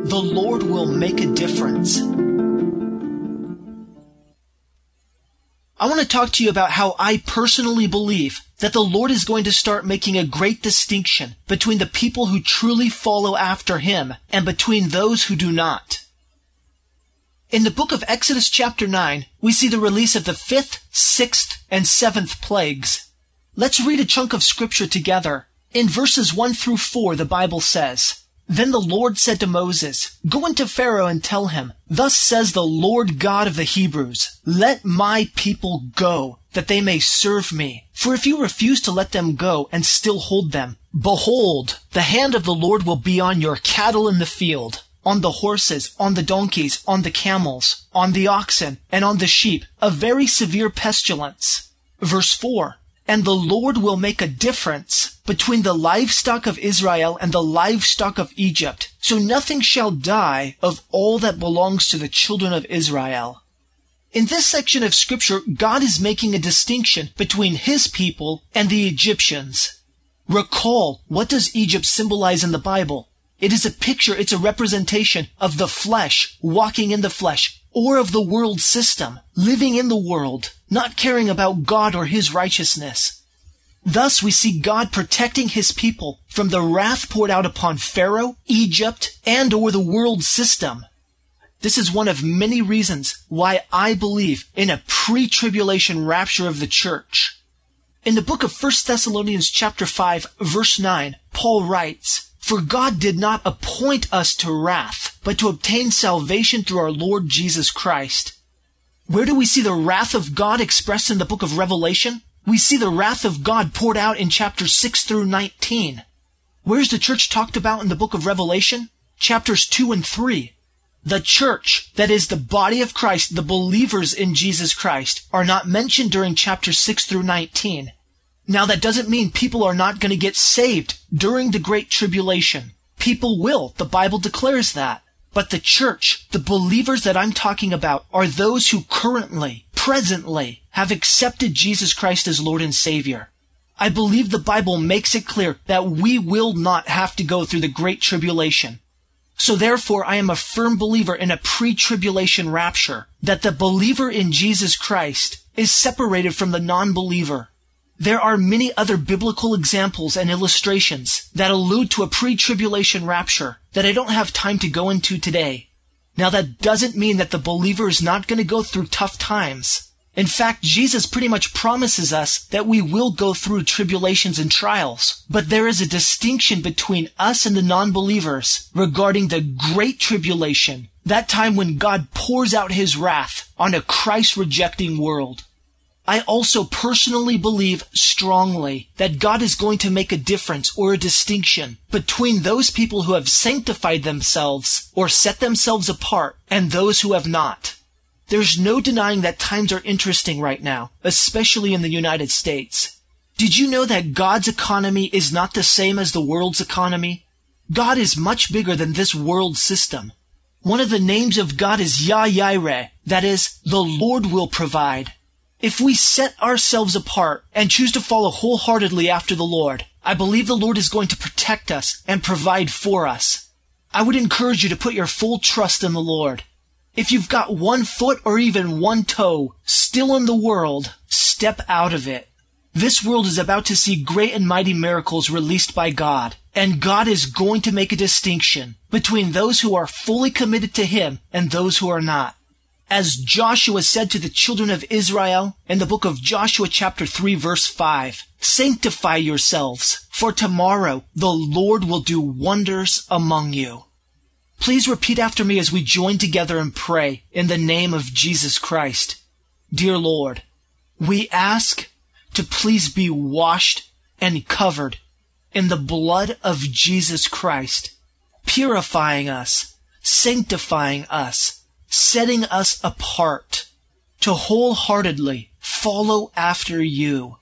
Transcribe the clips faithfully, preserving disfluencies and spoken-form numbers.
the Lord will make a difference. I want to talk to you about how I personally believe that the Lord is going to start making a great distinction between the people who truly follow after Him and between those who do not. In the book of Exodus chapter nine, we see the release of the fifth, sixth, and seventh plagues. Let's read a chunk of scripture together. In verses one through four, the Bible says, "Then the Lord said to Moses, Go into Pharaoh and tell him, Thus says the Lord God of the Hebrews, Let my people go, that they may serve me. For if you refuse to let them go and still hold them, behold, the hand of the Lord will be on your cattle in the field, on the horses, on the donkeys, on the camels, on the oxen, and on the sheep, a very severe pestilence." Verse four, "And the Lord will make a difference between the livestock of Israel and the livestock of Egypt, so nothing shall die of all that belongs to the children of Israel." In this section of scripture, God is making a distinction between His people and the Egyptians. Recall, what does Egypt symbolize in the Bible? It is a picture, it's a representation of the flesh, walking in the flesh, or of the world system, living in the world, not caring about God or His righteousness. Thus we see God protecting His people from the wrath poured out upon Pharaoh, Egypt, and or the world system. This is one of many reasons why I believe in a pre-tribulation rapture of the church. In the book of First Thessalonians chapter five, verse nine, Paul writes, "For God did not appoint us to wrath, but to obtain salvation through our Lord Jesus Christ." Where do we see the wrath of God expressed in the book of Revelation? We see the wrath of God poured out in chapters six through nineteen. Where's the church talked about in the book of Revelation? Chapters two and three. The church, that is the body of Christ, the believers in Jesus Christ, are not mentioned during chapters six through nineteen. Now that doesn't mean people are not going to get saved during the Great Tribulation. People will. The Bible declares that. But the church, the believers that I'm talking about, are those who currently, presently, have accepted Jesus Christ as Lord and Savior. I believe the Bible makes it clear that we will not have to go through the Great Tribulation. So therefore, I am a firm believer in a pre-tribulation rapture, that the believer in Jesus Christ is separated from the non-believer. There are many other biblical examples and illustrations that allude to a pre-tribulation rapture that I don't have time to go into today. Now that doesn't mean that the believer is not going to go through tough times. In fact, Jesus pretty much promises us that we will go through tribulations and trials. But there is a distinction between us and the non-believers regarding the Great Tribulation, that time when God pours out His wrath on a Christ-rejecting world. I also personally believe strongly that God is going to make a difference or a distinction between those people who have sanctified themselves or set themselves apart and those who have not. There's no denying that times are interesting right now, especially in the United States. Did you know that God's economy is not the same as the world's economy? God is much bigger than this world system. One of the names of God is Yah-Yireh, that is, the Lord will provide. If we set ourselves apart and choose to follow wholeheartedly after the Lord, I believe the Lord is going to protect us and provide for us. I would encourage you to put your full trust in the Lord. If you've got one foot or even one toe still in the world, step out of it. This world is about to see great and mighty miracles released by God, and God is going to make a distinction between those who are fully committed to Him and those who are not. As Joshua said to the children of Israel in the book of Joshua chapter three verse five, "Sanctify yourselves, for tomorrow the Lord will do wonders among you." Please repeat after me as we join together and pray in the name of Jesus Christ. Dear Lord, we ask to please be washed and covered in the blood of Jesus Christ, purifying us, sanctifying us, setting us apart to wholeheartedly follow after you.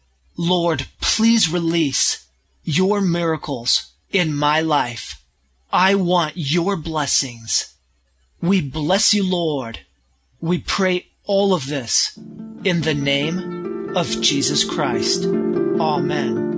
Lord, please release your miracles in my life. I want your blessings. We bless you, Lord. We pray all of this in the name of Jesus Christ. Amen.